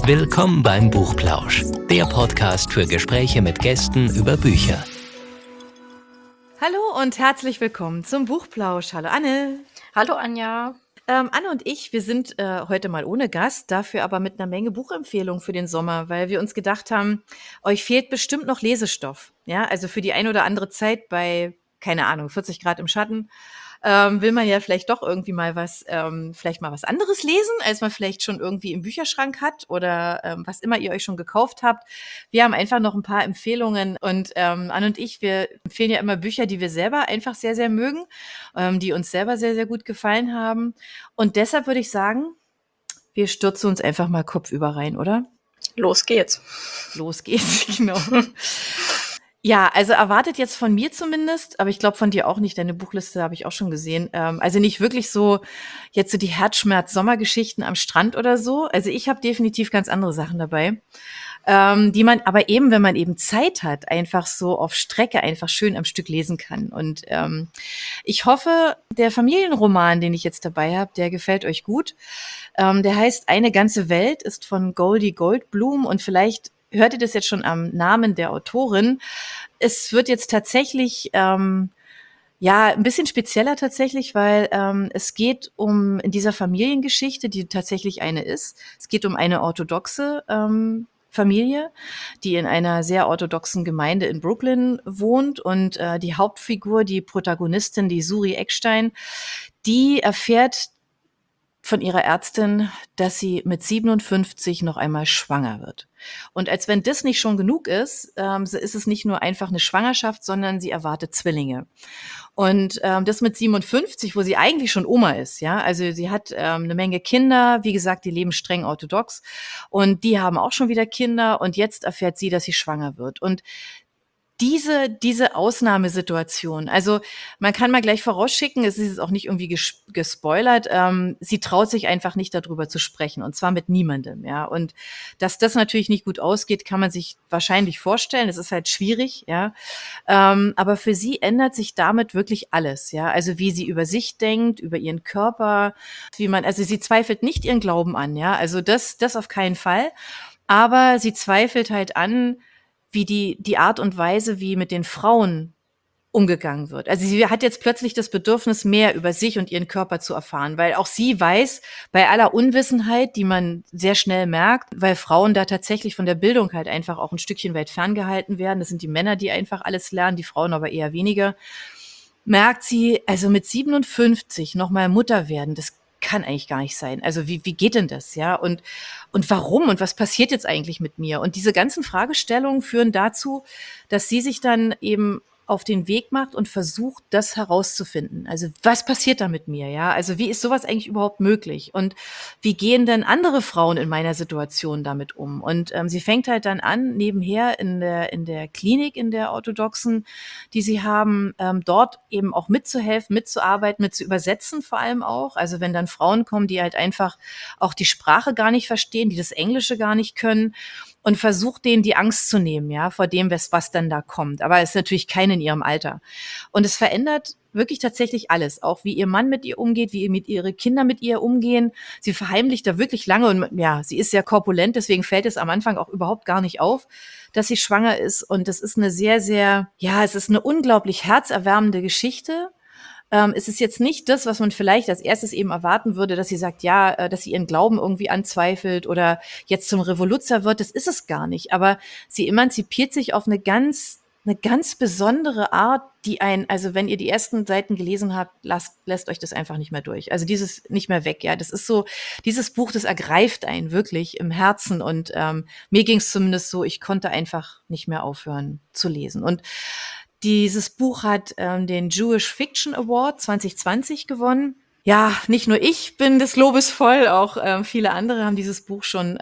Willkommen beim Buchplausch, der Podcast für Gespräche mit Gästen über Bücher. Hallo und herzlich willkommen zum Buchplausch. Hallo Anne. Hallo Anja. Anne und ich, wir sind heute mal ohne Gast, dafür aber mit einer Menge Buchempfehlungen für den Sommer, weil wir uns gedacht haben, euch fehlt bestimmt noch Lesestoff. Ja, also für die ein oder andere Zeit bei, keine Ahnung, 40 Grad im Schatten, will man ja vielleicht doch irgendwie mal vielleicht mal was anderes lesen, als man vielleicht schon irgendwie im Bücherschrank hat oder was immer ihr euch schon gekauft habt. Wir haben einfach noch ein paar Empfehlungen und Anne und ich, wir empfehlen ja immer Bücher, die wir selber einfach sehr, sehr mögen, die uns selber sehr, sehr gut gefallen haben. Und deshalb würde ich sagen, wir stürzen uns einfach mal kopfüber rein, oder? Los geht's. Los geht's, genau. Ja, also erwartet jetzt von mir zumindest, aber ich glaube von dir auch nicht, deine Buchliste habe ich auch schon gesehen. Also nicht wirklich so jetzt so die Herzschmerz-Sommergeschichten am Strand oder so. Also ich habe definitiv ganz andere Sachen dabei, die man aber eben, wenn man eben Zeit hat, einfach so auf Strecke einfach schön am Stück lesen kann. Und ich hoffe, der Familienroman, den ich jetzt dabei habe, der gefällt euch gut. Der heißt Eine ganze Welt, ist von Goldie Goldblum und vielleicht hört ihr das jetzt schon am Namen der Autorin. Es wird jetzt tatsächlich ein bisschen spezieller tatsächlich, weil es geht in dieser Familiengeschichte, die tatsächlich eine ist, es geht um eine orthodoxe Familie, die in einer sehr orthodoxen Gemeinde in Brooklyn wohnt und die Hauptfigur, die Protagonistin, die Suri Eckstein, die erfährt von ihrer Ärztin, dass sie mit 57 noch einmal schwanger wird. Und als wenn das nicht schon genug ist, ist es nicht nur einfach eine Schwangerschaft, sondern sie erwartet Zwillinge. Und das mit 57, wo sie eigentlich schon Oma ist, ja, also sie hat eine Menge Kinder, wie gesagt, die leben streng orthodox und die haben auch schon wieder Kinder und jetzt erfährt sie, dass sie schwanger wird. Und diese Ausnahmesituation, also man kann mal gleich vorausschicken, es ist jetzt auch nicht irgendwie gespoilert, sie traut sich einfach nicht darüber zu sprechen und zwar mit niemandem, ja. Und dass das natürlich nicht gut ausgeht, kann man sich wahrscheinlich vorstellen. Es ist halt schwierig, ja. Aber für sie ändert sich damit wirklich alles, ja. Also wie sie über sich denkt, über ihren Körper, also sie zweifelt nicht ihren Glauben an, ja. Also das auf keinen Fall. Aber sie zweifelt halt an, wie die Art und Weise, wie mit den Frauen umgegangen wird. Also sie hat jetzt plötzlich das Bedürfnis, mehr über sich und ihren Körper zu erfahren, weil auch sie weiß, bei aller Unwissenheit, die man sehr schnell merkt, weil Frauen da tatsächlich von der Bildung halt einfach auch ein Stückchen weit ferngehalten werden. Das sind die Männer, die einfach alles lernen, die Frauen aber eher weniger. Merkt sie, also mit 57 nochmal Mutter werden, das kann eigentlich gar nicht sein. Also wie geht denn das, ja? Und warum? Und was passiert jetzt eigentlich mit mir? Und diese ganzen Fragestellungen führen dazu, dass sie sich dann eben auf den Weg macht und versucht, das herauszufinden. Also was passiert da mit mir, ja? Also wie ist sowas eigentlich überhaupt möglich? Und wie gehen denn andere Frauen in meiner Situation damit um? Und sie fängt halt dann an, nebenher in der Klinik, in der orthodoxen, die sie haben, dort eben auch mitzuhelfen, mitzuarbeiten, mit zu übersetzen vor allem auch. Also wenn dann Frauen kommen, die halt einfach auch die Sprache gar nicht verstehen, die das Englische gar nicht können und versucht denen die Angst zu nehmen, ja, vor dem, was dann da kommt. Aber es ist natürlich keine in ihrem Alter. Und es verändert wirklich tatsächlich alles. Auch wie ihr Mann mit ihr umgeht, wie ihre Kinder mit ihr umgehen. Sie verheimlicht da wirklich lange und ja, sie ist sehr korpulent, deswegen fällt es am Anfang auch überhaupt gar nicht auf, dass sie schwanger ist. Und das ist eine sehr, sehr, ja, es ist eine unglaublich herzerwärmende Geschichte. Es ist jetzt nicht das, was man vielleicht als erstes eben erwarten würde, dass sie sagt, ja, dass sie ihren Glauben irgendwie anzweifelt oder jetzt zum Revoluzer wird. Das ist es gar nicht. Aber sie emanzipiert sich auf eine ganz besondere Art, also wenn ihr die ersten Seiten gelesen habt, lässt euch das einfach nicht mehr durch. Also dieses nicht mehr weg, ja. Das ist so, dieses Buch, das ergreift einen wirklich im Herzen und mir ging es zumindest so, ich konnte einfach nicht mehr aufhören zu lesen. Und dieses Buch hat den Jewish Fiction Award 2020 gewonnen. Ja, nicht nur ich bin des Lobes voll, auch viele andere haben dieses Buch schon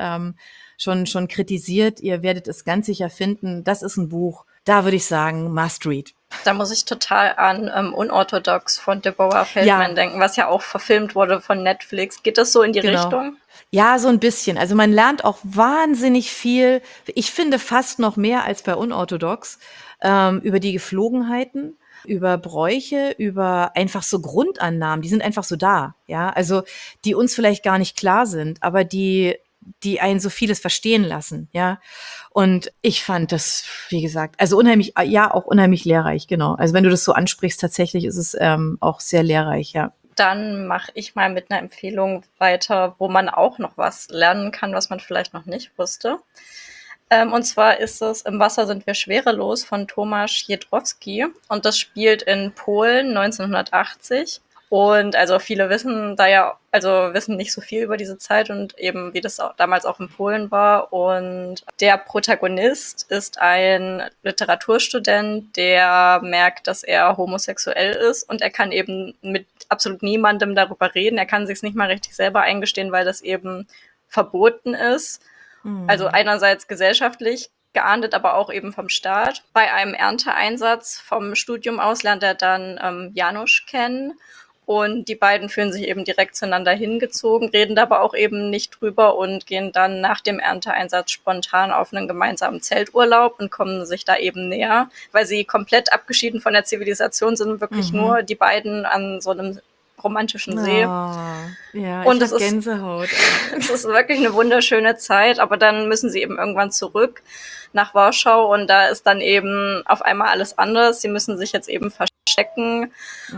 kritisiert. Ihr werdet es ganz sicher finden. Das ist ein Buch, da würde ich sagen, must read. Da muss ich total an Unorthodox von Deborah Feldman denken, was ja auch verfilmt wurde von Netflix. Geht das so in die Richtung? Ja, so ein bisschen. Also man lernt auch wahnsinnig viel. Ich finde fast noch mehr als bei Unorthodox über die Geflogenheiten, über Bräuche, über einfach so Grundannahmen. Die sind einfach so da, ja. Also die uns vielleicht gar nicht klar sind, aber die die einen so vieles verstehen lassen, ja. Und ich fand das, wie gesagt, also unheimlich, ja, auch unheimlich lehrreich, genau. Also wenn du das so ansprichst, tatsächlich ist es auch sehr lehrreich, ja. Dann mache ich mal mit einer Empfehlung weiter, wo man auch noch was lernen kann, was man vielleicht noch nicht wusste. Und zwar ist es Im Wasser sind wir schwerelos von Tomasz Jedrowski. Und das spielt in Polen 1980. Und also viele wissen wissen nicht so viel über diese Zeit und eben wie das damals auch in Polen war. Und der Protagonist ist ein Literaturstudent, der merkt, dass er homosexuell ist und er kann eben mit absolut niemandem darüber reden. Er kann sich es nicht mal richtig selber eingestehen, weil das eben verboten ist. Also einerseits gesellschaftlich geahndet, aber auch eben vom Staat. Bei einem Ernteeinsatz vom Studium aus lernt er dann Janusz kennen. Und die beiden fühlen sich eben direkt zueinander hingezogen, reden aber auch eben nicht drüber und gehen dann nach dem Ernteeinsatz spontan auf einen gemeinsamen Zelturlaub und kommen sich da eben näher, weil sie komplett abgeschieden von der Zivilisation sind, wirklich nur die beiden an so einem romantischen See. Ja, und ich hab Gänsehaut. Es ist wirklich eine wunderschöne Zeit, aber dann müssen sie eben irgendwann zurück nach Warschau und da ist dann eben auf einmal alles anders. Sie müssen sich jetzt eben verstecken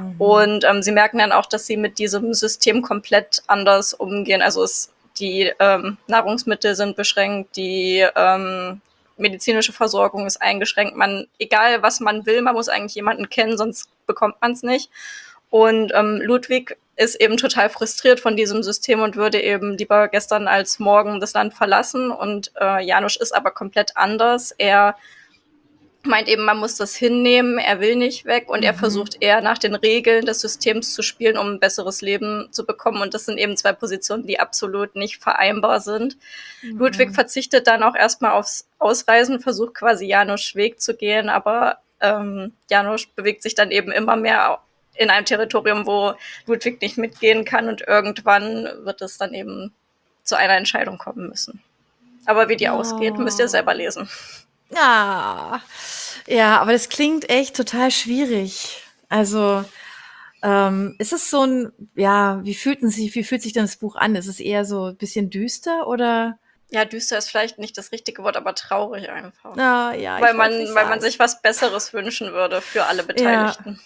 und sie merken dann auch, dass sie mit diesem System komplett anders umgehen. Also die Nahrungsmittel sind beschränkt, die medizinische Versorgung ist eingeschränkt. Egal was man will, man muss eigentlich jemanden kennen, sonst bekommt man es nicht. Und Ludwig ist eben total frustriert von diesem System und würde eben lieber gestern als morgen das Land verlassen. Und Janusz ist aber komplett anders. Er meint eben, man muss das hinnehmen, er will nicht weg und er versucht eher nach den Regeln des Systems zu spielen, um ein besseres Leben zu bekommen. Und das sind eben zwei Positionen, die absolut nicht vereinbar sind. Ludwig verzichtet dann auch erstmal aufs Ausreisen, versucht quasi Janusz' Weg zu gehen, aber Janusz bewegt sich dann eben immer mehr in einem Territorium, wo Ludwig nicht mitgehen kann und irgendwann wird es dann eben zu einer Entscheidung kommen müssen. Aber wie die ausgeht, müsst ihr selber lesen. Ja, aber das klingt echt total schwierig. Also ist es so wie fühlt sich denn das Buch an? Ist es eher so ein bisschen düster oder? Ja, düster ist vielleicht nicht das richtige Wort, aber traurig einfach. Ja, weil man sich was Besseres wünschen würde für alle Beteiligten.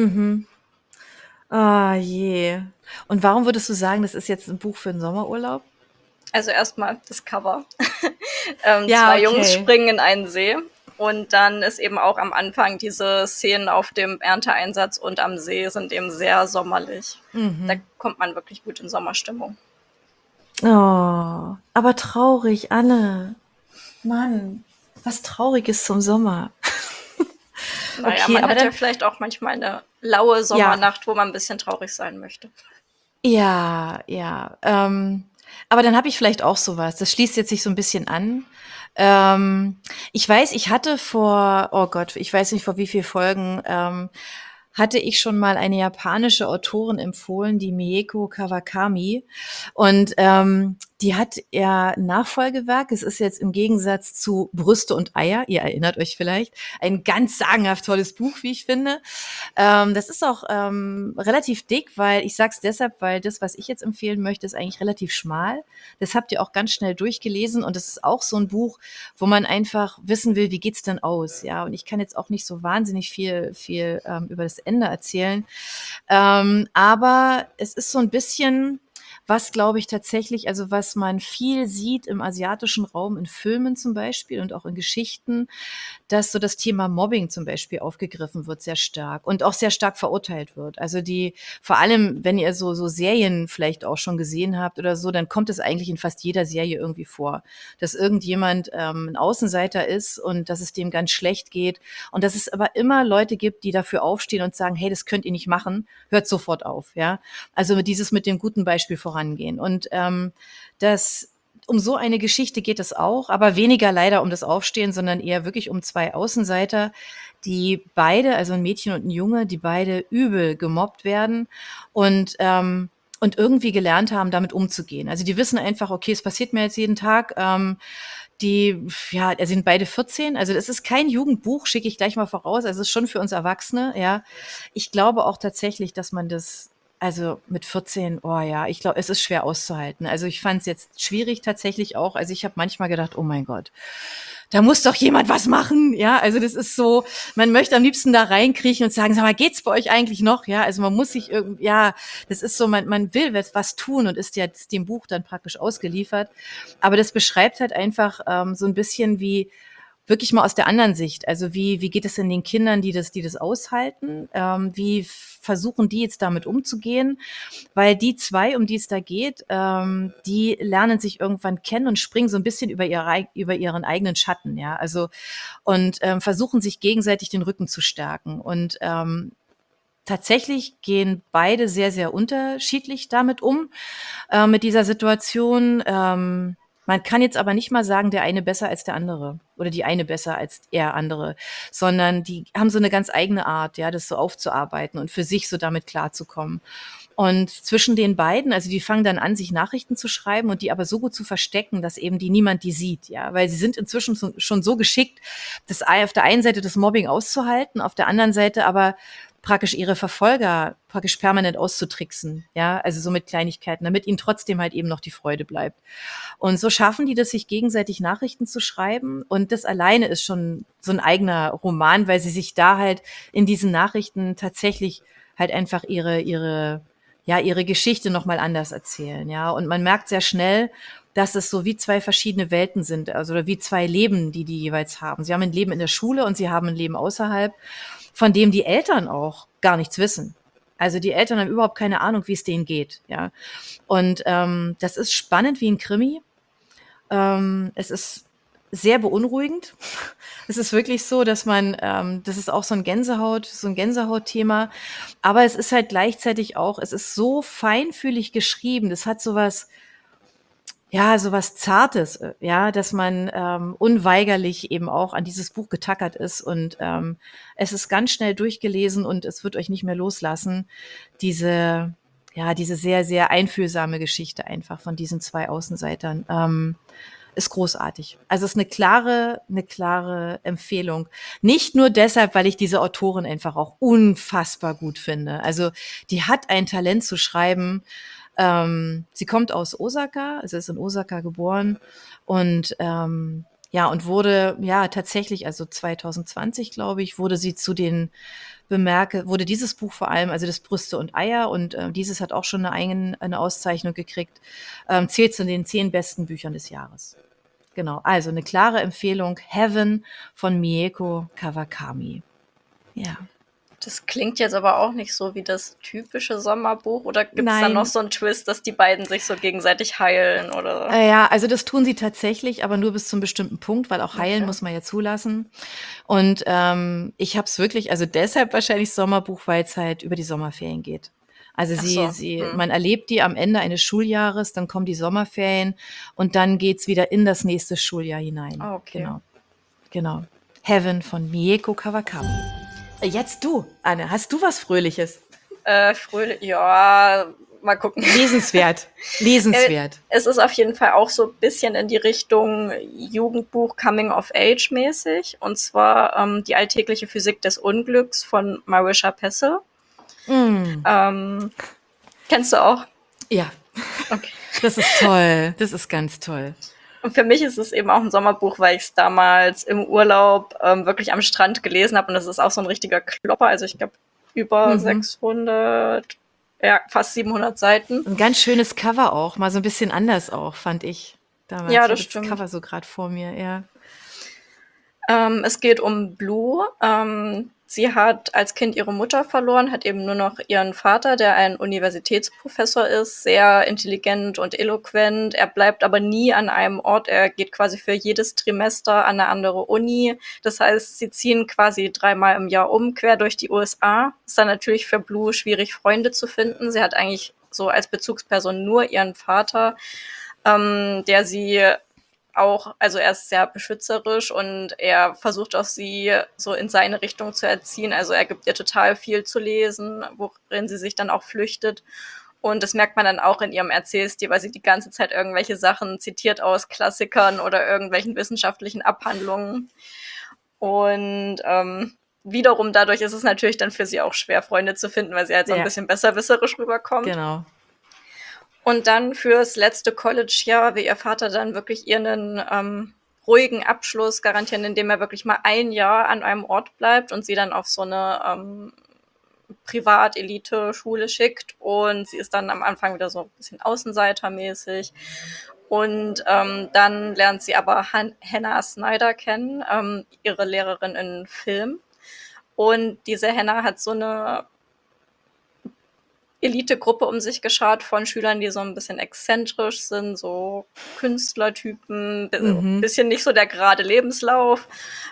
Ah, je. Und warum würdest du sagen, das ist jetzt ein Buch für den Sommerurlaub? Also erstmal das Cover. Zwei Jungs springen in einen See und dann ist eben auch am Anfang diese Szenen auf dem Ernteeinsatz und am See sind eben sehr sommerlich. Da kommt man wirklich gut in Sommerstimmung. Oh, aber traurig, Anne. Mann, was Trauriges zum Sommer. Naja, man hat ja vielleicht auch manchmal eine laue Sommernacht, wo man ein bisschen traurig sein möchte. Ja. Aber dann habe ich vielleicht auch sowas. Das schließt jetzt sich so ein bisschen an. Ich weiß, ich hatte ich weiß nicht vor wie viel Folgen, hatte ich schon mal eine japanische Autorin empfohlen, die Mieko Kawakami. Und die hat ihr Nachfolgewerk, es ist jetzt im Gegensatz zu Brüste und Eier, ihr erinnert euch vielleicht, ein ganz sagenhaft tolles Buch, wie ich finde. Das ist auch relativ dick, weil ich sag's deshalb, weil das, was ich jetzt empfehlen möchte, ist eigentlich relativ schmal. Das habt ihr auch ganz schnell durchgelesen und es ist auch so ein Buch, wo man einfach wissen will, wie geht's denn aus, ja. Und ich kann jetzt auch nicht so wahnsinnig viel über das Ende erzählen, aber es ist so ein bisschen was, glaube ich, tatsächlich, also was man viel sieht im asiatischen Raum, in Filmen zum Beispiel und auch in Geschichten, dass so das Thema Mobbing zum Beispiel aufgegriffen wird, sehr stark und auch sehr stark verurteilt wird. Also vor allem, wenn ihr so Serien vielleicht auch schon gesehen habt oder so, dann kommt es eigentlich in fast jeder Serie irgendwie vor, dass irgendjemand ein Außenseiter ist und dass es dem ganz schlecht geht und dass es aber immer Leute gibt, die dafür aufstehen und sagen, hey, das könnt ihr nicht machen, hört sofort auf, ja. Also mit dem guten Beispiel vorangehen. Und um so eine Geschichte geht es auch, aber weniger leider um das Aufstehen, sondern eher wirklich um zwei Außenseiter, die beide, also ein Mädchen und ein Junge, die beide übel gemobbt werden und irgendwie gelernt haben, damit umzugehen. Also die wissen einfach, okay, es passiert mir jetzt jeden Tag. Die sind beide 14. Also das ist kein Jugendbuch, schicke ich gleich mal voraus. Also es ist schon für uns Erwachsene, ja. Ich glaube auch tatsächlich, dass man das Also mit 14, oh ja, ich glaube, es ist schwer auszuhalten. Also ich fand es jetzt schwierig tatsächlich auch. Also ich habe manchmal gedacht, oh mein Gott, da muss doch jemand was machen. Ja, also das ist so, man möchte am liebsten da reinkriechen und sagen, sag mal, geht's bei euch eigentlich noch? Ja, also man muss sich irgendwie, ja, das ist so, man will was tun und ist jetzt dem Buch dann praktisch ausgeliefert. Aber das beschreibt halt einfach so ein bisschen wie, wirklich mal aus der anderen Sicht. Also wie geht es denn den Kindern, die das aushalten? Wie versuchen die jetzt damit umzugehen? Weil die zwei, um die es da geht, die lernen sich irgendwann kennen und springen so ein bisschen über ihren eigenen Schatten, ja. Also und versuchen sich gegenseitig den Rücken zu stärken. Und tatsächlich gehen beide sehr, sehr unterschiedlich damit um, mit dieser Situation. Man kann jetzt aber nicht mal sagen, der eine besser als der andere oder die eine besser als der andere, sondern die haben so eine ganz eigene Art, ja, das so aufzuarbeiten und für sich so damit klarzukommen. Und zwischen den beiden, also die fangen dann an, sich Nachrichten zu schreiben und die aber so gut zu verstecken, dass eben niemand die sieht, ja, weil sie sind inzwischen schon so geschickt, das auf der einen Seite das Mobbing auszuhalten, auf der anderen Seite aber praktisch ihre Verfolger praktisch permanent auszutricksen, ja, also so mit Kleinigkeiten, damit ihnen trotzdem halt eben noch die Freude bleibt. Und so schaffen die das, sich gegenseitig Nachrichten zu schreiben. Und das alleine ist schon so ein eigener Roman, weil sie sich da halt in diesen Nachrichten tatsächlich halt einfach ihre Geschichte nochmal anders erzählen, ja. Und man merkt sehr schnell, dass es so wie zwei verschiedene Welten sind, also oder wie zwei Leben, die jeweils haben. Sie haben ein Leben in der Schule und sie haben ein Leben außerhalb, von dem die Eltern auch gar nichts wissen. Also die Eltern haben überhaupt keine Ahnung, wie es denen geht, ja. Und das ist spannend wie ein Krimi. Es ist sehr beunruhigend. Es ist wirklich so, dass das ist auch so ein Gänsehautthema. Aber es ist halt gleichzeitig auch, es ist so feinfühlig geschrieben. Das hat sowas, ja, sowas Zartes, ja, dass man unweigerlich eben auch an dieses Buch getackert ist und es ist ganz schnell durchgelesen und es wird euch nicht mehr loslassen. Diese sehr, sehr einfühlsame Geschichte einfach von diesen zwei Außenseitern. Ist großartig. Also es ist eine klare Empfehlung. Nicht nur deshalb, weil ich diese Autorin einfach auch unfassbar gut finde. Also die hat ein Talent zu schreiben. Sie kommt aus Osaka, also ist in Osaka geboren und ja, und wurde ja tatsächlich, also 2020, glaube ich, wurde dieses Buch vor allem, also das Brüste und Eier und dieses hat auch schon eine Auszeichnung gekriegt, zählt zu den 10 besten Büchern des Jahres. Genau, also eine klare Empfehlung, Heaven von Mieko Kawakami. Ja. Das klingt jetzt aber auch nicht so wie das typische Sommerbuch. Oder gibt es da noch Nein. so einen Twist, dass die beiden sich so gegenseitig heilen? Oder? Ja, also das tun sie tatsächlich, aber nur bis zum bestimmten Punkt, weil auch heilen Okay. muss man ja zulassen. Und ich habe es wirklich, also deshalb wahrscheinlich Sommerbuch, weil es halt über die Sommerferien geht. Also Ach so. man erlebt die am Ende eines Schuljahres, dann kommen die Sommerferien und dann geht's wieder in das nächste Schuljahr hinein. Ah, okay. Genau. Heaven von Mieko Kawakami. Jetzt du, Anne, hast du was Fröhliches? Fröhlich, ja, mal gucken. Lesenswert. Es ist auf jeden Fall auch so ein bisschen in die Richtung Jugendbuch Coming of Age mäßig. Und zwar die alltägliche Physik des Unglücks von Marisha Pessel. Kennst du auch? Ja, Okay. das ist toll. Das ist ganz toll. Und für mich ist es eben auch ein Sommerbuch, weil ich es damals im Urlaub wirklich am Strand gelesen habe. Und das ist auch so ein richtiger Klopper. Also ich glaube über 600, ja, fast 700 Seiten. Ein ganz schönes Cover auch, mal so ein bisschen anders auch, fand ich damals. Ja, Ich das habe stimmt. Cover so gerade vor mir, ja. Es geht um Blue. Sie hat als Kind ihre Mutter verloren, hat eben nur noch ihren Vater, der ein Universitätsprofessor ist, sehr intelligent und eloquent. Er bleibt aber nie an einem Ort. Er geht quasi für jedes Trimester an eine andere Uni. Das heißt, sie ziehen quasi 3-mal im Jahr quer durch die USA. Ist dann natürlich für Blue schwierig, Freunde zu finden. Sie hat eigentlich so als Bezugsperson nur ihren Vater, der sie auch, also er ist sehr beschützerisch und er versucht auch sie so in seine Richtung zu erziehen. Also er gibt ihr total viel zu lesen, worin sie sich dann auch flüchtet. Und das merkt man dann auch in ihrem Erzählstil, weil sie die ganze Zeit irgendwelche Sachen zitiert aus Klassikern oder irgendwelchen wissenschaftlichen Abhandlungen. Und wiederum dadurch ist es natürlich dann für sie auch schwer, Freunde zu finden, weil sie halt so ein Ja. bisschen besserwisserisch rüberkommt. Genau. Und dann fürs letzte College-Jahr will ihr Vater dann wirklich ihr einen ruhigen Abschluss garantieren, indem er wirklich mal ein Jahr an einem Ort bleibt und sie dann auf so eine Privat-Elite-Schule schickt. Und sie ist dann am Anfang wieder so ein bisschen außenseitermäßig. Und dann lernt sie aber Hannah Snyder kennen, ihre Lehrerin in Film. Und diese Hannah hat so eine Elitegruppe um sich geschart von Schülern, die so ein bisschen exzentrisch sind, so Künstlertypen, bisschen nicht so der gerade Lebenslauf,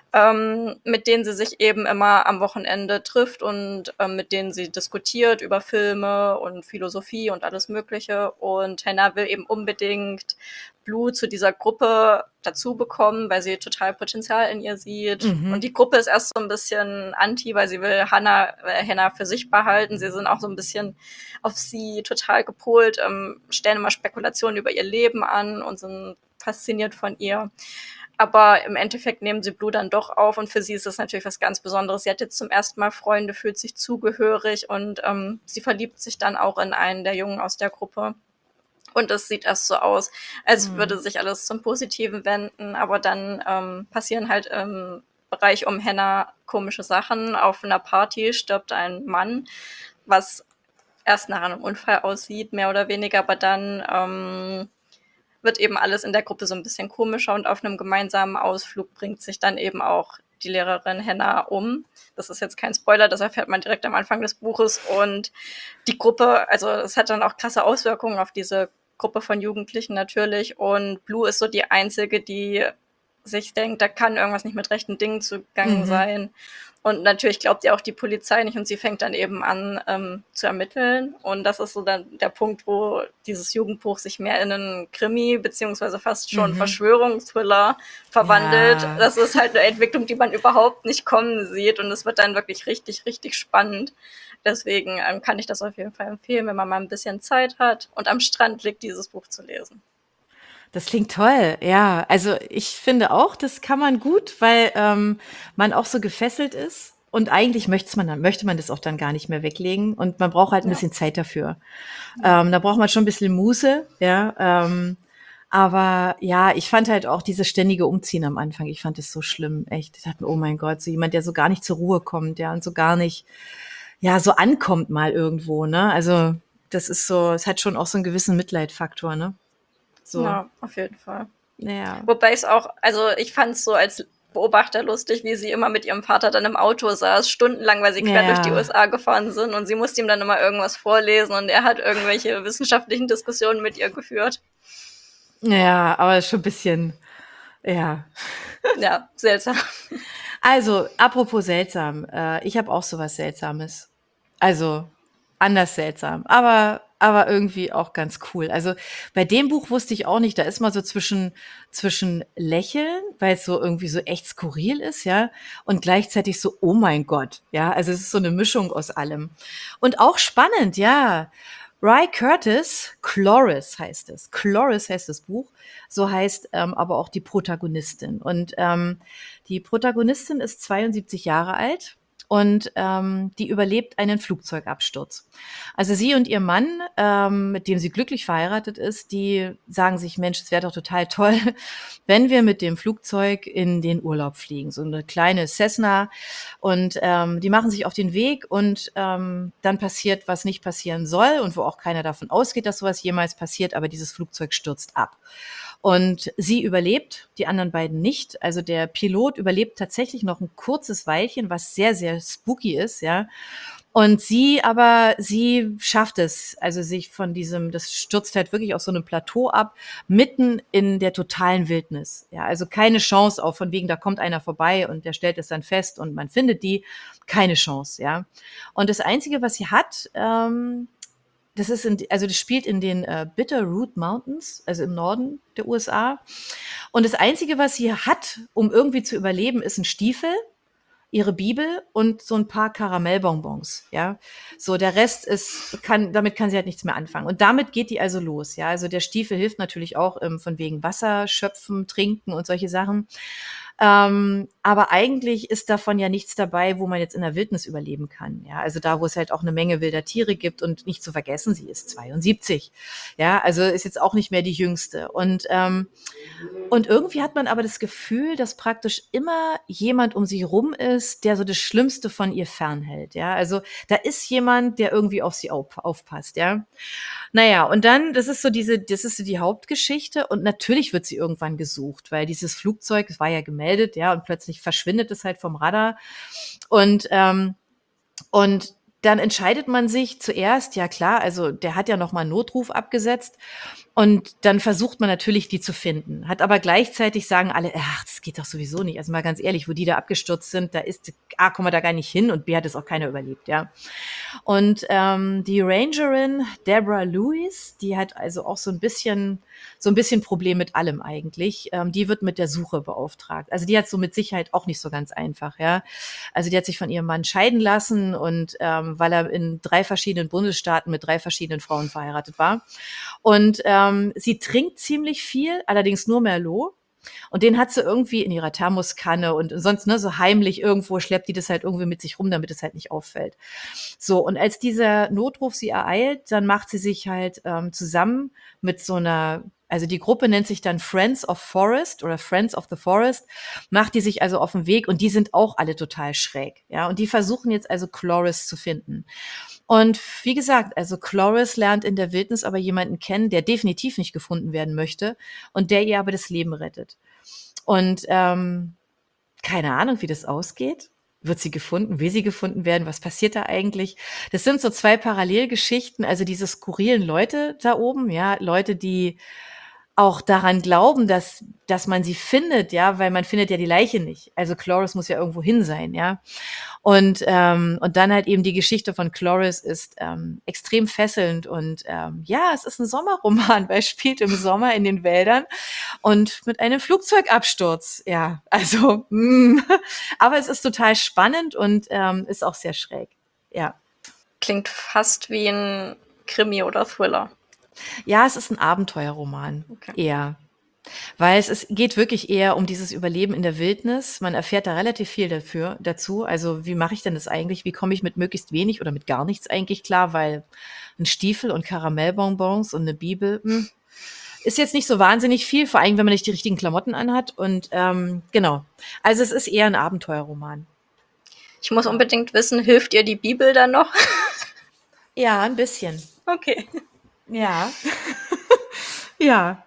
mit denen sie sich eben immer am Wochenende trifft und mit denen sie diskutiert über Filme und Philosophie und alles Mögliche. Und Hannah will eben unbedingt Blue zu dieser Gruppe dazu bekommen, weil sie total Potenzial in ihr sieht. Und die Gruppe ist erst so ein bisschen anti, weil sie will Hannah für sich behalten. Sie sind auch so ein bisschen auf sie total gepolt, stellen immer Spekulationen über ihr Leben an und sind fasziniert von ihr. Aber im Endeffekt nehmen sie Blue dann doch auf und für sie ist das natürlich was ganz Besonderes. Sie hat jetzt zum ersten Mal Freunde, fühlt sich zugehörig und sie verliebt sich dann auch in einen der Jungen aus der Gruppe. Und es sieht erst so aus, als würde sich alles zum Positiven wenden, aber dann passieren halt im Bereich um Hannah komische Sachen. Auf einer Party stirbt ein Mann, was erst nach einem Unfall aussieht, mehr oder weniger, aber dann wird eben alles in der Gruppe so ein bisschen komischer und auf einem gemeinsamen Ausflug bringt sich dann eben auch die Lehrerin Hannah um. Das ist jetzt kein Spoiler, das erfährt man direkt am Anfang des Buches und die Gruppe, also es hat dann auch krasse Auswirkungen auf diese Gruppe von Jugendlichen natürlich und Blue ist so die Einzige, die sich denkt, da kann irgendwas nicht mit rechten Dingen zugangen sein. Und natürlich glaubt ihr auch die Polizei nicht und sie fängt dann eben an zu ermitteln. Und das ist so dann der Punkt, wo dieses Jugendbuch sich mehr in einen Krimi beziehungsweise fast schon Verschwörungsthriller verwandelt. Ja. Das ist halt eine Entwicklung, die man überhaupt nicht kommen sieht und es wird dann wirklich richtig, richtig spannend. Deswegen kann ich das auf jeden Fall empfehlen, wenn man mal ein bisschen Zeit hat und am Strand liegt, dieses Buch zu lesen. Das klingt toll, ja. Also ich finde auch, das kann man gut, weil man auch so gefesselt ist. Und eigentlich möchte man das auch dann gar nicht mehr weglegen. Und man braucht halt ein bisschen Zeit dafür. Da braucht man schon ein bisschen Muße, ja. Aber ja, ich fand halt auch dieses ständige Umziehen am Anfang, ich fand das so schlimm, echt. Ich dachte mir, oh mein Gott, so jemand, der so gar nicht zur Ruhe kommt, ja, und so gar nicht, ja, so ankommt mal irgendwo, ne? Also das ist so, es hat schon auch so einen gewissen Mitleidfaktor, ne? So. Ja, auf jeden Fall. Ja. Wobei es auch, also ich fand es so als Beobachter lustig, wie sie immer mit ihrem Vater dann im Auto saß, stundenlang, weil sie quer durch die USA gefahren sind und sie musste ihm dann immer irgendwas vorlesen und er hat irgendwelche wissenschaftlichen Diskussionen mit ihr geführt. Ja, aber schon ein bisschen, ja. Ja, seltsam. Also, apropos seltsam, ich habe auch sowas Seltsames. Also, anders seltsam, aber irgendwie auch ganz cool. Also, bei dem Buch wusste ich auch nicht, da ist man so zwischen Lächeln, weil es so irgendwie so echt skurril ist, ja, und gleichzeitig so, oh mein Gott, ja, also es ist so eine Mischung aus allem. Und auch spannend, ja. Ry Curtis, Cloris heißt es. Cloris heißt das Buch. So heißt aber auch die Protagonistin. Und die Protagonistin ist 72 Jahre alt und die überlebt einen Flugzeugabsturz. Also sie und ihr Mann, mit dem sie glücklich verheiratet ist, die sagen sich, Mensch, es wäre doch total toll, wenn wir mit dem Flugzeug in den Urlaub fliegen. So eine kleine Cessna. Und die machen sich auf den Weg und dann passiert, was nicht passieren soll und wo auch keiner davon ausgeht, dass sowas jemals passiert, aber dieses Flugzeug stürzt ab. Und sie überlebt, die anderen beiden nicht. Also der Pilot überlebt tatsächlich noch ein kurzes Weilchen, was sehr, sehr spooky ist, ja. Und sie schafft es, also sich von das stürzt halt wirklich auf so einem Plateau ab, mitten in der totalen Wildnis. Ja, also keine Chance auch von wegen, da kommt einer vorbei und der stellt es dann fest und man findet die. Keine Chance, ja. Und das Einzige, was sie hat, das spielt in den Bitterroot Mountains, also im Norden der USA. Und das Einzige, was sie hat, um irgendwie zu überleben, ist ein Stiefel, ihre Bibel und so ein paar Karamellbonbons, ja. So, der Rest damit kann sie halt nichts mehr anfangen. Und damit geht die also los, ja. Also der Stiefel hilft natürlich auch von wegen Wasser schöpfen, trinken und solche Sachen. Aber eigentlich ist davon ja nichts dabei, wo man jetzt in der Wildnis überleben kann. Ja, also da, wo es halt auch eine Menge wilder Tiere gibt und nicht zu vergessen, sie ist 72. Ja, also ist jetzt auch nicht mehr die Jüngste. Und irgendwie hat man aber das Gefühl, dass praktisch immer jemand um sie rum ist, der so das Schlimmste von ihr fernhält. Ja, also da ist jemand, der irgendwie auf sie aufpasst. Ja, naja, und dann, das ist so die Hauptgeschichte. Und natürlich wird sie irgendwann gesucht, weil dieses Flugzeug, es war ja gemeldet, ja, und plötzlich verschwindet es halt vom Radar. Und, ähm, und dann entscheidet man sich zuerst, ja klar, also der hat ja noch mal einen Notruf abgesetzt und dann versucht man natürlich, die zu finden. Hat aber gleichzeitig sagen alle, ach, das geht doch sowieso nicht. Also mal ganz ehrlich, wo die da abgestürzt sind, da ist, A, kommen wir da gar nicht hin und B, hat es auch keiner überlebt, ja. Und die Rangerin Deborah Lewis, die hat also auch so ein bisschen Problem mit allem eigentlich. Die wird mit der Suche beauftragt. Also die hat so mit Sicherheit auch nicht so ganz einfach, ja. Also die hat sich von ihrem Mann scheiden lassen und weil er in 3 verschiedenen Bundesstaaten mit 3 verschiedenen Frauen verheiratet war. Und sie trinkt ziemlich viel, allerdings nur Merlot. Und den hat sie irgendwie in ihrer Thermoskanne und sonst so heimlich irgendwo schleppt die das halt irgendwie mit sich rum, damit es halt nicht auffällt. So, und als dieser Notruf sie ereilt, dann macht sie sich halt zusammen mit so einer, also die Gruppe nennt sich dann Friends of Forest oder Friends of the Forest, macht die sich also auf den Weg und die sind auch alle total schräg. Ja, und die versuchen jetzt also Cloris zu finden. Und wie gesagt, also Cloris lernt in der Wildnis aber jemanden kennen, der definitiv nicht gefunden werden möchte und der ihr aber das Leben rettet. Und keine Ahnung, wie das ausgeht. Wird sie gefunden? Will sie gefunden werden? Was passiert da eigentlich? Das sind so 2 Parallelgeschichten, also diese skurrilen Leute da oben, ja, Leute, die auch daran glauben, dass man sie findet, ja, weil man findet ja die Leiche nicht. Also Cloris muss ja irgendwo hin sein, ja. Und dann halt eben die Geschichte von Cloris ist extrem fesselnd und ja, es ist ein Sommerroman, weil es spielt im Sommer in den Wäldern und mit einem Flugzeugabsturz, ja, also, aber es ist total spannend und ist auch sehr schräg, ja. Klingt fast wie ein Krimi oder Thriller. Ja, es ist ein Abenteuerroman, Okay. eher. Weil es geht wirklich eher um dieses Überleben in der Wildnis. Man erfährt da relativ viel dazu. Also, wie mache ich denn das eigentlich? Wie komme ich mit möglichst wenig oder mit gar nichts eigentlich klar? Weil ein Stiefel und Karamellbonbons und eine Bibel, ist jetzt nicht so wahnsinnig viel, vor allem, wenn man nicht die richtigen Klamotten anhat. Und genau. Also, es ist eher ein Abenteuerroman. Ich muss unbedingt wissen, hilft ihr die Bibel dann noch? Ja, ein bisschen. Okay. Ja. Ja.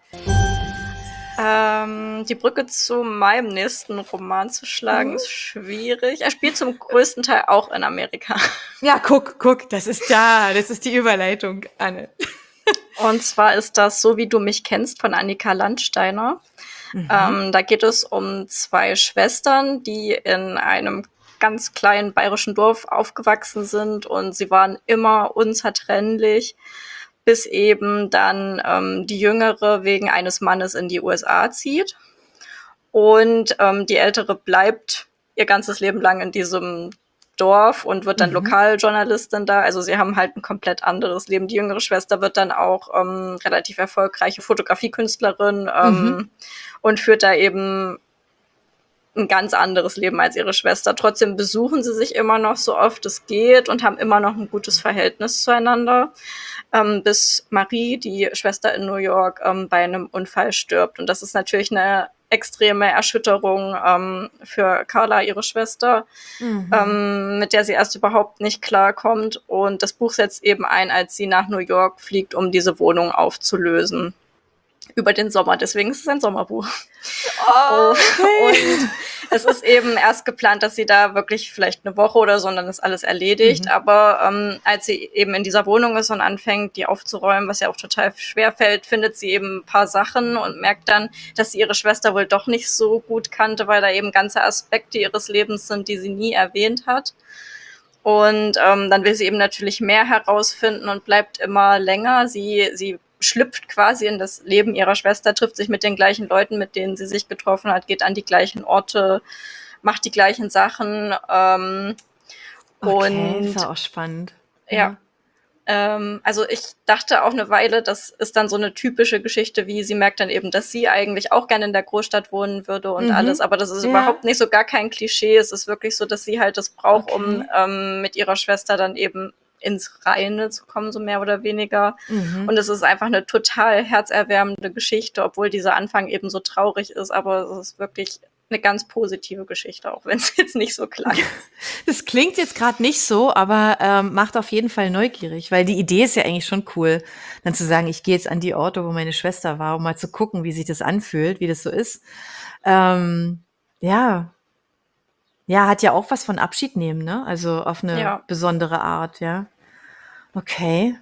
Die Brücke zu meinem nächsten Roman zu schlagen, ist schwierig. Er spielt zum größten Teil auch in Amerika. Ja, guck, das ist die Überleitung, Anne. Und zwar ist das So wie du mich kennst von Annika Landsteiner. Da geht es um 2 Schwestern, die in einem ganz kleinen bayerischen Dorf aufgewachsen sind und sie waren immer unzertrennlich, bis eben dann die Jüngere wegen eines Mannes in die USA zieht. Und die Ältere bleibt ihr ganzes Leben lang in diesem Dorf und wird dann Lokaljournalistin da. Also sie haben halt ein komplett anderes Leben. Die jüngere Schwester wird dann auch relativ erfolgreiche Fotografiekünstlerin und führt da eben ein ganz anderes Leben als ihre Schwester. Trotzdem besuchen sie sich immer noch so oft es geht und haben immer noch ein gutes Verhältnis zueinander, bis Marie, die Schwester in New York, bei einem Unfall stirbt. Und das ist natürlich eine extreme Erschütterung für Carla, ihre Schwester, mit der sie erst überhaupt nicht klarkommt. Und das Buch setzt eben ein, als sie nach New York fliegt, um diese Wohnung aufzulösen. Über den Sommer, deswegen ist es ein Sommerbuch. Oh, okay. Und es ist eben erst geplant, dass sie da wirklich vielleicht eine Woche oder so und dann ist alles erledigt. Aber als sie eben in dieser Wohnung ist und anfängt, die aufzuräumen, was ja auch total schwer fällt, findet sie eben ein paar Sachen und merkt dann, dass sie ihre Schwester wohl doch nicht so gut kannte, weil da eben ganze Aspekte ihres Lebens sind, die sie nie erwähnt hat. Und dann will sie eben natürlich mehr herausfinden und bleibt immer länger. Sie schlüpft quasi in das Leben ihrer Schwester, trifft sich mit den gleichen Leuten, mit denen sie sich getroffen hat, geht an die gleichen Orte, macht die gleichen Sachen. Okay, das war auch spannend. Ja. Also ich dachte auch eine Weile, das ist dann so eine typische Geschichte, wie sie merkt dann eben, dass sie eigentlich auch gerne in der Großstadt wohnen würde und alles, aber das ist Ja, überhaupt nicht so, gar kein Klischee. Es ist wirklich so, dass sie halt das braucht, um okay. mit ihrer Schwester dann eben ins Reine zu kommen, so mehr oder weniger. Mhm. Und es ist einfach eine total herzerwärmende Geschichte, obwohl dieser Anfang eben so traurig ist, aber es ist wirklich eine ganz positive Geschichte, auch wenn es jetzt nicht so klang. Das klingt jetzt gerade nicht so, aber macht auf jeden Fall neugierig, weil die Idee ist ja eigentlich schon cool, dann zu sagen, ich gehe jetzt an die Orte, wo meine Schwester war, um mal zu gucken, wie sich das anfühlt, wie das so ist. Ähm, ja, ja, hat ja auch was von Abschied nehmen, ne? Also auf eine Ja. besondere Art, ja. Okay.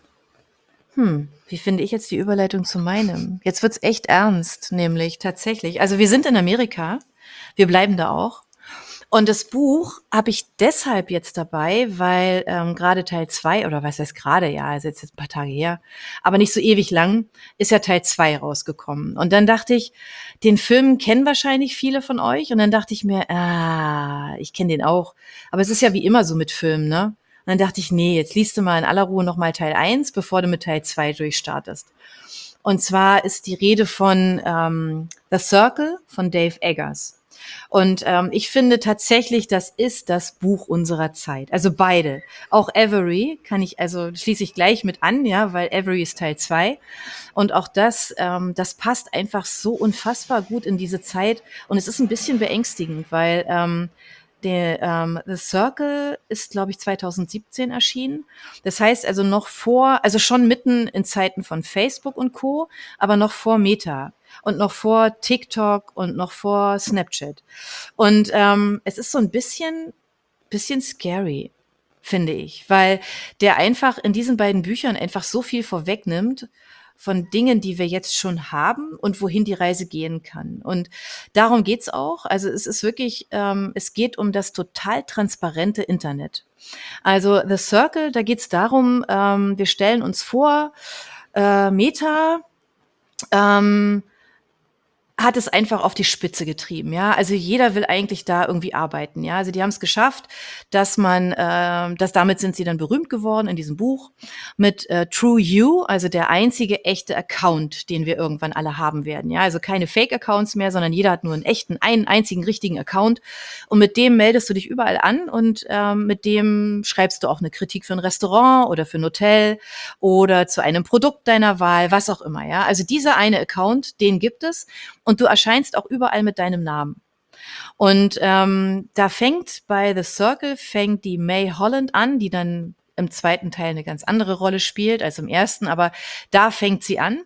Wie finde ich jetzt die Überleitung zu meinem? Jetzt wird's echt ernst, nämlich tatsächlich. Also wir sind in Amerika, wir bleiben da auch. Und das Buch habe ich deshalb jetzt dabei, weil gerade Teil 2 oder was heißt gerade, ja, also jetzt ein paar Tage her, aber nicht so ewig lang, ist ja Teil 2 rausgekommen. Und dann dachte ich, den Film kennen wahrscheinlich viele von euch. Und dann dachte ich mir, ich kenne den auch. Aber es ist ja wie immer so mit Filmen, ne? Und dann dachte ich, nee, jetzt liest du mal in aller Ruhe nochmal Teil 1, bevor du mit Teil 2 durchstartest. Und zwar ist die Rede von The Circle von Dave Eggers. Und ich finde tatsächlich, das ist das Buch unserer Zeit. Also beide. Auch Avery kann ich, also schließe ich gleich mit an, ja, weil Avery ist Teil 2. Und auch das passt einfach so unfassbar gut in diese Zeit. Und es ist ein bisschen beängstigend, weil The Circle ist, glaube ich, 2017 erschienen. Das heißt also noch vor, also schon mitten in Zeiten von Facebook und Co., aber noch vor Meta und noch vor TikTok und noch vor Snapchat. Und es ist so ein bisschen scary, finde ich, weil der einfach in diesen beiden Büchern einfach so viel vorwegnimmt von Dingen, die wir jetzt schon haben und wohin die Reise gehen kann. Und darum geht's auch. Also es ist wirklich, es geht um das total transparente Internet. Also The Circle, da geht's darum, wir stellen uns vor, Meta hat es einfach auf die Spitze getrieben, ja. Also jeder will eigentlich da irgendwie arbeiten, ja. Also die haben es geschafft, dass damit sind sie dann berühmt geworden in diesem Buch mit True You, also der einzige echte Account, den wir irgendwann alle haben werden, ja. Also keine Fake-Accounts mehr, sondern jeder hat nur einen einzigen richtigen Account und mit dem meldest du dich überall an und mit dem schreibst du auch eine Kritik für ein Restaurant oder für ein Hotel oder zu einem Produkt deiner Wahl, was auch immer, ja. Also dieser eine Account, den gibt es. Und du erscheinst auch überall mit deinem Namen. Und da fängt bei The Circle fängt die May Holland an, die dann im zweiten Teil eine ganz andere Rolle spielt als im ersten, aber da fängt sie an.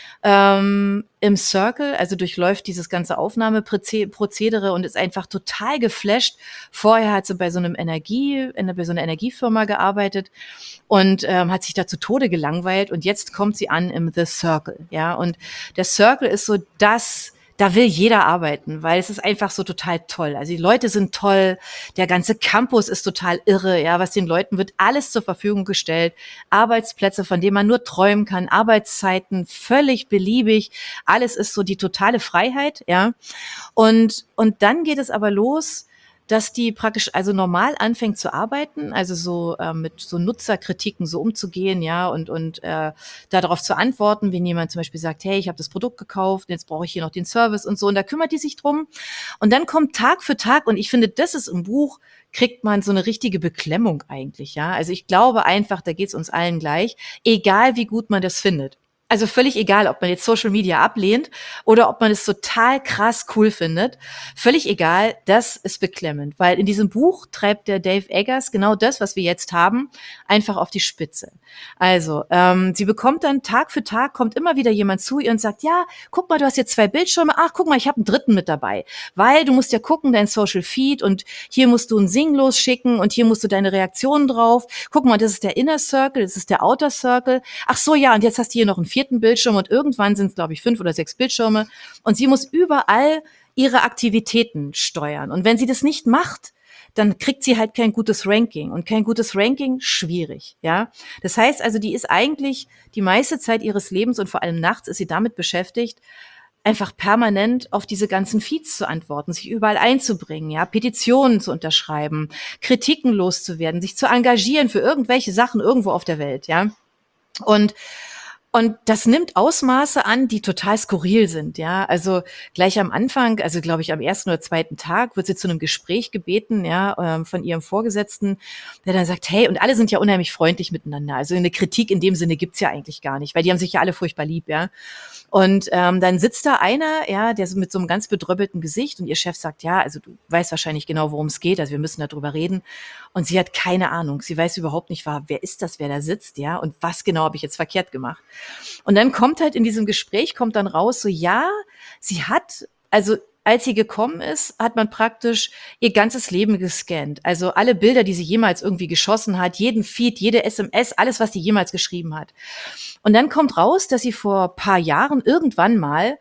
Im Circle, also durchläuft dieses ganze Aufnahmeprozedere und ist einfach total geflasht. Vorher hat sie bei so einer Energiefirma gearbeitet und hat sich da zu Tode gelangweilt und jetzt kommt sie an im The Circle, ja. Und der Circle ist so da will jeder arbeiten, weil es ist einfach so total toll. Also die Leute sind toll, der ganze Campus ist total irre, ja, was den Leuten wird alles zur Verfügung gestellt. Arbeitsplätze, von denen man nur träumen kann, Arbeitszeiten völlig beliebig, alles ist so die totale Freiheit, ja. Und dann geht es aber los, dass die praktisch also normal anfängt zu arbeiten, also so mit so Nutzerkritiken so umzugehen, ja, und darauf zu antworten, wenn jemand zum Beispiel sagt, hey, ich habe das Produkt gekauft, jetzt brauche ich hier noch den Service und so, und da kümmert die sich drum. Und dann kommt Tag für Tag, und ich finde, das ist im Buch, kriegt man so eine richtige Beklemmung eigentlich, ja. Also ich glaube einfach, da geht's uns allen gleich, egal wie gut man das findet. Also völlig egal, ob man jetzt Social Media ablehnt oder ob man es total krass cool findet. Völlig egal, das ist beklemmend, weil in diesem Buch treibt der Dave Eggers genau das, was wir jetzt haben, einfach auf die Spitze. Also, sie bekommt dann Tag für Tag, kommt immer wieder jemand zu ihr und sagt, ja, guck mal, du hast jetzt 2 Bildschirme, ach, guck mal, ich habe einen dritten mit dabei, weil du musst ja gucken, dein Social Feed, und hier musst du ein Sing losschicken und hier musst du deine Reaktionen drauf. Guck mal, das ist der Inner Circle, das ist der Outer Circle. Ach so, ja, und jetzt hast du hier noch einen 4. Bildschirm und irgendwann sind es, glaube ich, 5 oder 6 Bildschirme, und sie muss überall ihre Aktivitäten steuern. Und wenn sie das nicht macht, dann kriegt sie halt kein gutes Ranking, und kein gutes Ranking schwierig, ja. Das heißt also, die ist eigentlich die meiste Zeit ihres Lebens und vor allem nachts ist sie damit beschäftigt, einfach permanent auf diese ganzen Feeds zu antworten, sich überall einzubringen, ja, Petitionen zu unterschreiben, Kritiken loszuwerden, sich zu engagieren für irgendwelche Sachen irgendwo auf der Welt, ja. Und das nimmt Ausmaße an, die total skurril sind, ja. Also gleich am Anfang, also glaube ich am ersten oder zweiten Tag, wird sie zu einem Gespräch gebeten, ja, von ihrem Vorgesetzten, der dann sagt, hey, und alle sind ja unheimlich freundlich miteinander. Also eine Kritik in dem Sinne gibt's ja eigentlich gar nicht, weil die haben sich ja alle furchtbar lieb, ja. Und dann sitzt da einer, ja, der so mit so einem ganz bedröppelten Gesicht und ihr Chef sagt, ja, also du weißt wahrscheinlich genau, worum es geht, also wir müssen darüber reden. Und sie hat keine Ahnung, sie weiß überhaupt nicht, wer ist das, wer da sitzt, ja, und was genau habe ich jetzt verkehrt gemacht. Und dann kommt halt in diesem Gespräch, kommt dann raus, so ja, sie hat, also als sie gekommen ist, hat man praktisch ihr ganzes Leben gescannt. Also alle Bilder, die sie jemals irgendwie geschossen hat, jeden Feed, jede SMS, alles, was sie jemals geschrieben hat. Und dann kommt raus, dass sie vor paar Jahren irgendwann mal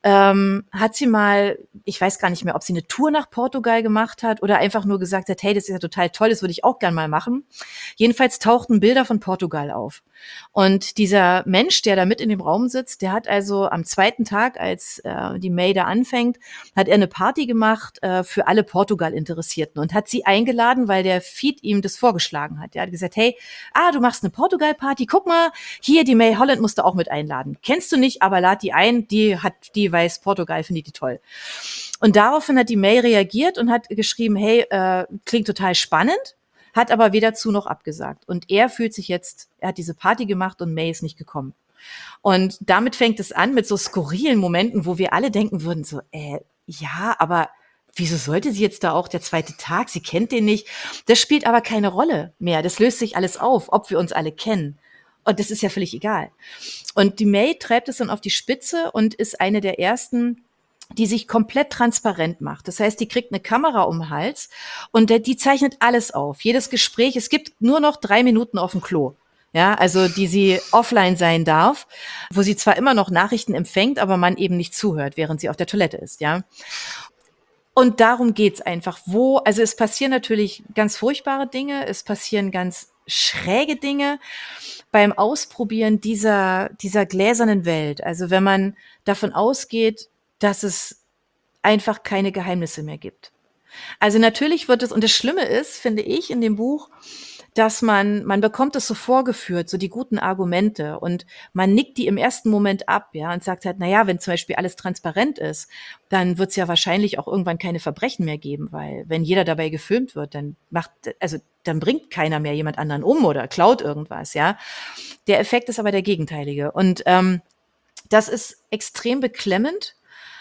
hat sie mal, ich weiß gar nicht mehr, ob sie eine Tour nach Portugal gemacht hat oder einfach nur gesagt hat, hey, das ist ja total toll, das würde ich auch gern mal machen. Jedenfalls tauchten Bilder von Portugal auf. Und dieser Mensch, der da mit in dem Raum sitzt, der hat also am zweiten Tag, als die May da anfängt, hat er eine Party gemacht für alle Portugal-Interessierten und hat sie eingeladen, weil der Feed ihm das vorgeschlagen hat. Er hat gesagt, hey, du machst eine Portugal-Party, guck mal, hier, die May Holland musst du auch mit einladen. Kennst du nicht, aber lad die ein, die weiß Portugal, findet die toll. Und daraufhin hat die May reagiert und hat geschrieben, hey, klingt total spannend, hat aber weder zu noch abgesagt. Und er fühlt sich jetzt, er hat diese Party gemacht und May ist nicht gekommen. Und damit fängt es an mit so skurrilen Momenten, wo wir alle denken würden, so, ja, aber wieso sollte sie jetzt da auch der zweite Tag? Sie kennt den nicht. Das spielt aber keine Rolle mehr. Das löst sich alles auf, ob wir uns alle kennen. Und das ist ja völlig egal. Und die May treibt es dann auf die Spitze und ist eine der ersten, die sich komplett transparent macht. Das heißt, die kriegt eine Kamera um den Hals und die zeichnet alles auf. Jedes Gespräch, es gibt nur noch 3 Minuten auf dem Klo. Ja, also die sie offline sein darf, wo sie zwar immer noch Nachrichten empfängt, aber man eben nicht zuhört, während sie auf der Toilette ist, ja. Und darum geht's einfach. Also es passieren natürlich ganz furchtbare Dinge, es passieren ganz schräge Dinge beim Ausprobieren dieser gläsernen Welt. Also wenn man davon ausgeht, dass es einfach keine Geheimnisse mehr gibt. Also natürlich wird es, und das Schlimme ist, finde ich, in dem Buch, dass man bekommt es so vorgeführt, so die guten Argumente und man nickt die im ersten Moment ab, ja, und sagt halt, na ja, wenn zum Beispiel alles transparent ist, dann wird es ja wahrscheinlich auch irgendwann keine Verbrechen mehr geben, weil wenn jeder dabei gefilmt wird, dann bringt keiner mehr jemand anderen um oder klaut irgendwas, ja. Der Effekt ist aber der gegenteilige und das ist extrem beklemmend,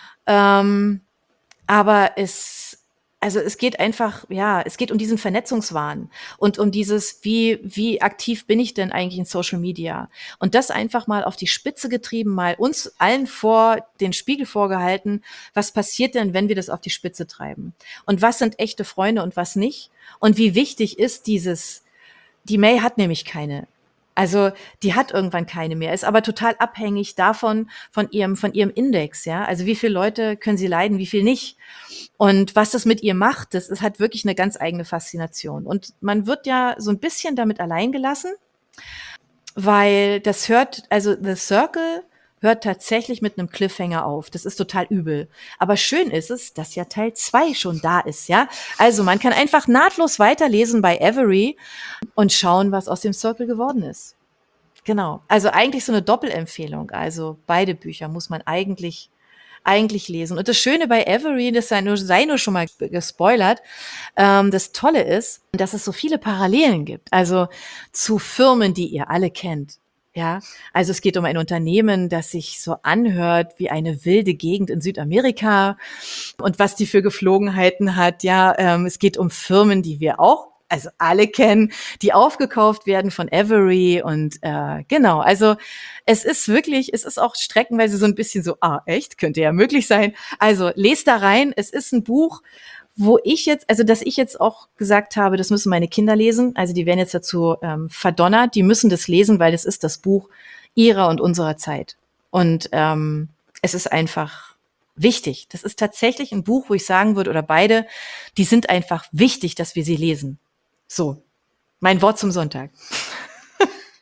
aber es geht einfach, ja, es geht um diesen Vernetzungswahn und um dieses, wie aktiv bin ich denn eigentlich in Social Media? Und das einfach mal auf die Spitze getrieben, mal uns allen vor den Spiegel vorgehalten, was passiert denn, wenn wir das auf die Spitze treiben? Und was sind echte Freunde und was nicht? Und wie wichtig ist die May hat nämlich keine. Also die hat irgendwann keine mehr, ist aber total abhängig davon, von ihrem Index, ja. Also wie viele Leute können sie leiden, wie viel nicht. Und was das mit ihr macht, hat wirklich eine ganz eigene Faszination. Und man wird ja so ein bisschen damit allein gelassen, weil The Circle hört tatsächlich mit einem Cliffhanger auf. Das ist total übel. Aber schön ist es, dass ja Teil 2 schon da ist, ja. Also man kann einfach nahtlos weiterlesen bei Avery und schauen, was aus dem Circle geworden ist. Genau. Also eigentlich so eine Doppelempfehlung. Also beide Bücher muss man eigentlich lesen. Und das Schöne bei Avery, das sei nur schon mal gespoilert, das Tolle ist, dass es so viele Parallelen gibt. Also zu Firmen, die ihr alle kennt. Ja, also es geht um ein Unternehmen, das sich so anhört wie eine wilde Gegend in Südamerika und was die für Geflogenheiten hat. Ja, es geht um Firmen, die wir auch, also alle kennen, die aufgekauft werden von Avery und genau, also es ist auch streckenweise so ein bisschen so, echt, könnte ja möglich sein. Also lest da rein, es ist ein Buch, dass ich jetzt auch gesagt habe, das müssen meine Kinder lesen, also die werden jetzt dazu verdonnert, die müssen das lesen, weil das ist das Buch ihrer und unserer Zeit. Und es ist einfach wichtig. Das ist tatsächlich ein Buch, wo ich sagen würde, oder beide, die sind einfach wichtig, dass wir sie lesen. So, mein Wort zum Sonntag.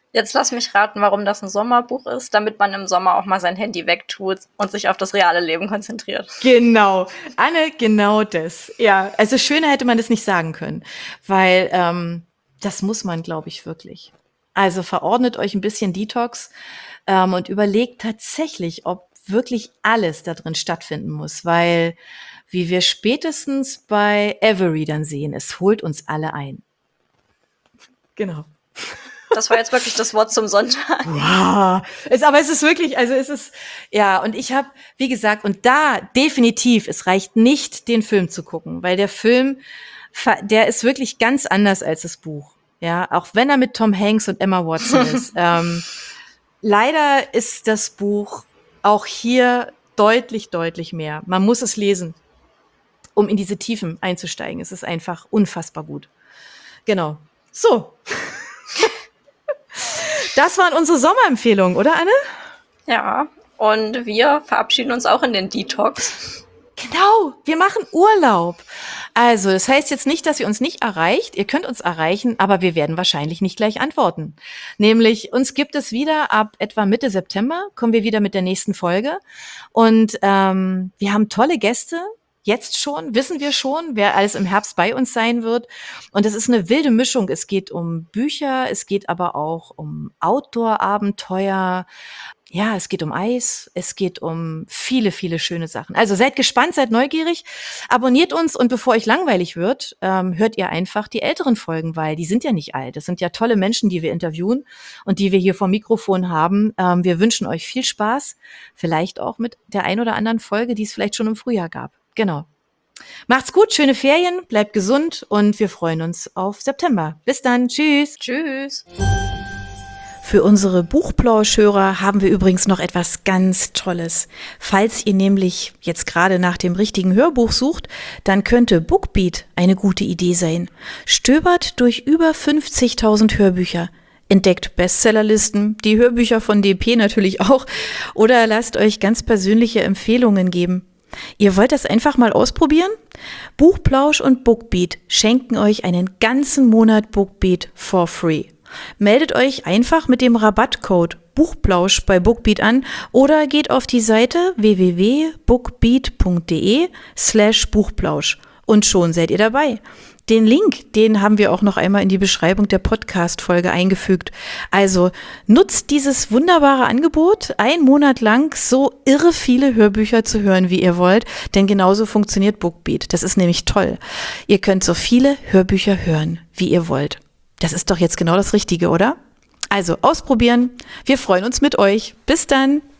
Jetzt lass mich raten, warum das ein Sommerbuch ist, damit man im Sommer auch mal sein Handy wegtut und sich auf das reale Leben konzentriert. Genau, Anne, genau das. Ja, also schöner hätte man das nicht sagen können, weil das muss man, glaube ich, wirklich. Also verordnet euch ein bisschen Detox und überlegt tatsächlich, ob wirklich alles da drin stattfinden muss, weil, wie wir spätestens bei Avery dann sehen, es holt uns alle ein. Genau. Das war jetzt wirklich das Wort zum Sonntag. Wow. Aber es ist wirklich, also es ist, ja, und ich habe, wie gesagt, und da definitiv, es reicht nicht, den Film zu gucken, weil der Film, der ist wirklich ganz anders als das Buch. Ja, auch wenn er mit Tom Hanks und Emma Watson ist. Leider ist das Buch auch hier deutlich, deutlich mehr. Man muss es lesen, um in diese Tiefen einzusteigen. Es ist einfach unfassbar gut. Genau. So. Das waren unsere Sommerempfehlungen, oder Anne? Ja, und wir verabschieden uns auch in den Detox. Genau, wir machen Urlaub. Also, das heißt jetzt nicht, dass ihr uns nicht erreicht. Ihr könnt uns erreichen, aber wir werden wahrscheinlich nicht gleich antworten. Nämlich, uns gibt es wieder ab etwa Mitte September, kommen wir wieder mit der nächsten Folge. Und wir haben tolle Gäste. Jetzt schon, wissen wir schon, wer alles im Herbst bei uns sein wird. Und es ist eine wilde Mischung. Es geht um Bücher, es geht aber auch um Outdoor-Abenteuer. Ja, es geht um Eis, es geht um viele, viele schöne Sachen. Also seid gespannt, seid neugierig, abonniert uns und bevor euch langweilig wird, hört ihr einfach die älteren Folgen, weil die sind ja nicht alt. Das sind ja tolle Menschen, die wir interviewen und die wir hier vom Mikrofon haben. Wir wünschen euch viel Spaß, vielleicht auch mit der ein oder anderen Folge, die es vielleicht schon im Frühjahr gab. Genau. Macht's gut, schöne Ferien, bleibt gesund und wir freuen uns auf September. Bis dann, tschüss. Tschüss. Für unsere Buchplauschhörer haben wir übrigens noch etwas ganz Tolles. Falls ihr nämlich jetzt gerade nach dem richtigen Hörbuch sucht, dann könnte Bookbeat eine gute Idee sein. Stöbert durch über 50.000 Hörbücher. Entdeckt Bestsellerlisten, die Hörbücher von DP natürlich auch, oder lasst euch ganz persönliche Empfehlungen geben. Ihr wollt das einfach mal ausprobieren? Buchplausch und Bookbeat schenken euch einen ganzen Monat Bookbeat for free. Meldet euch einfach mit dem Rabattcode Buchplausch bei Bookbeat an oder geht auf die Seite www.bookbeat.de/Buchplausch und schon seid ihr dabei. Den Link, den haben wir auch noch einmal in die Beschreibung der Podcast-Folge eingefügt. Also nutzt dieses wunderbare Angebot, einen Monat lang so irre viele Hörbücher zu hören, wie ihr wollt, denn genauso funktioniert Bookbeat. Das ist nämlich toll. Ihr könnt so viele Hörbücher hören, wie ihr wollt. Das ist doch jetzt genau das Richtige, oder? Also ausprobieren. Wir freuen uns mit euch. Bis dann.